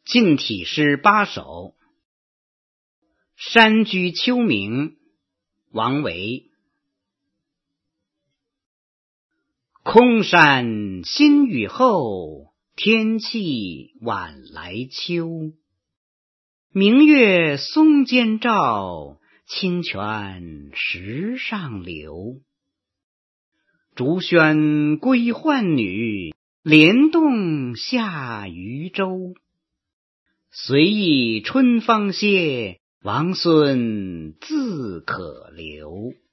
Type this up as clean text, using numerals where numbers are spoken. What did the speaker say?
净体诗8首。山居秋暝，王维。空山新雨后，天气晚来秋。明月松间照，清泉石上流。竹喧归浣女，莲动下渔舟。随意春芳歇，王孙自可留。